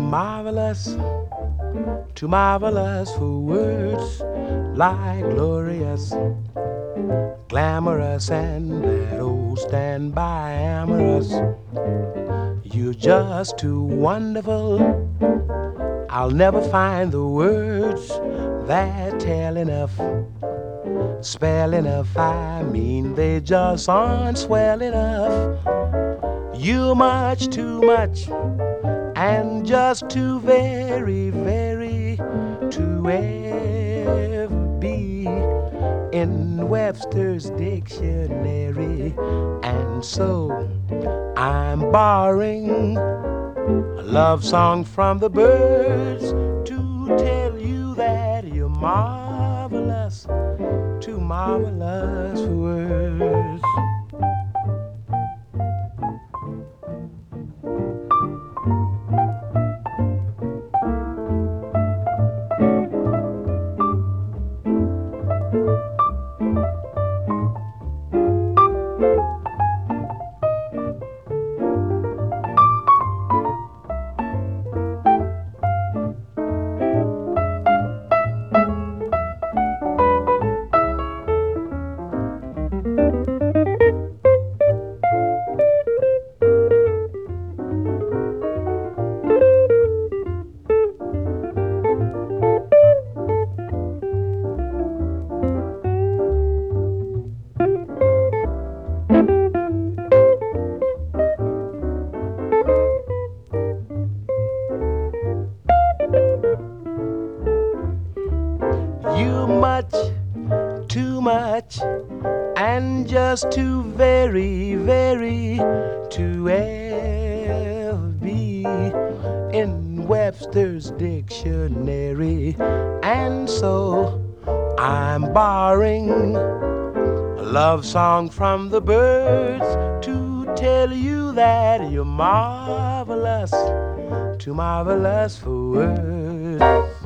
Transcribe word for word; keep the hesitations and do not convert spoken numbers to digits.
marvelous, too marvelous for words, like glorious, glamorous, and that old standby amorous. You're just too wonderful. I'll never find the words that tell enough, spell enough. I mean, they just aren't swell enough. You're much too much, and just too very, very to ever be in Webster's dictionary. And so I'm borrowing a love song from the birds to tell you that you're marvelous, too marvelous for words. You much, too much, and just too very, very to ever be in Webster's dictionary. And so I'm borrowing a love song from the birds to tell you that you're marvelous, too marvelous for words.